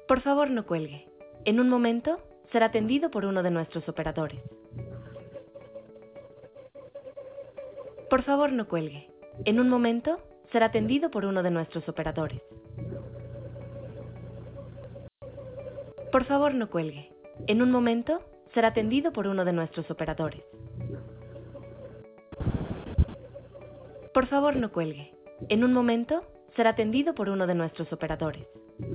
Por favor, no cuelgue. En un momento, será atendido por uno de nuestros operadores. Por favor, no cuelgue. En un momento, será atendido por uno de nuestros operadores. Por favor, no cuelgue. En un momento, será atendido por uno de nuestros operadores. Por favor, no cuelgue. En un momento, será atendido por uno de nuestros operadores.